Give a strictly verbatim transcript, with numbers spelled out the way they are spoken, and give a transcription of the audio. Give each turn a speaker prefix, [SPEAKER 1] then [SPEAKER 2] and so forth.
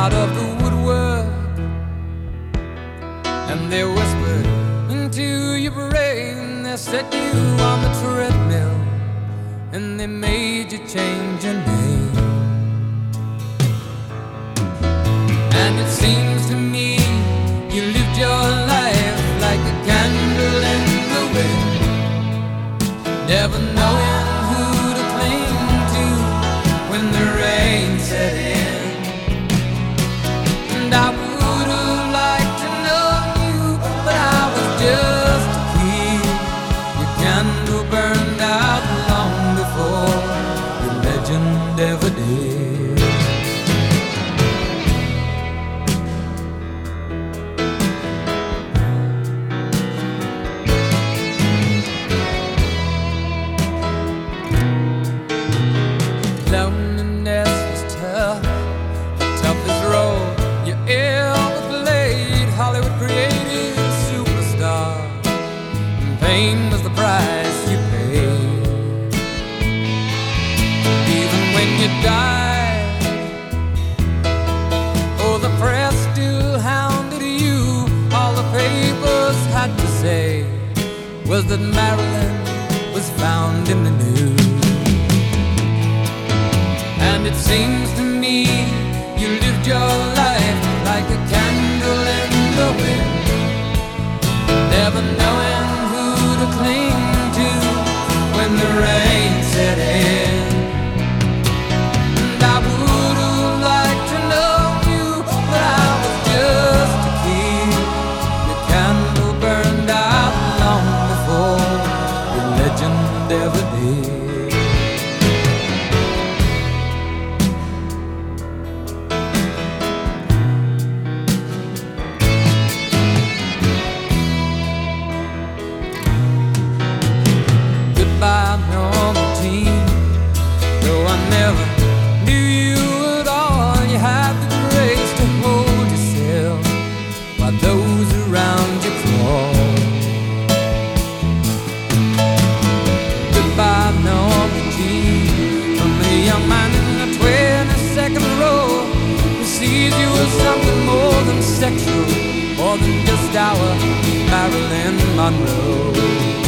[SPEAKER 1] out of the woodwork, and they whispered into your brain. They set you on the treadmill, and they made you change your name. And it seems to me you lived your life like a candle in the wind, never knowing who to cling to when the rain set in. And I would have liked to know you, but I was just a kid. Your candle burned out long before your legend ever did. Loneliness was tough, the toughest role you ever played. Hollywood created a superstar, and fame was the price you paid. Even when you died, oh, the press still hounded you. All the papers had to say was that Marilyn was found in the news. And it seems to me you lived your life like a candle in the wind, never knowing who to cling to when the rain set in. And I would have liked to know you, but I was just a kid. Your candle burned out long before your legend ever did. By normal teen, though I never knew you at all, you had the grace to hold yourself while those around you crawl. Goodbye, normal teen, from a young man in the twenty-second row who sees you as something more than sexual, more than just our Marilyn Monroe.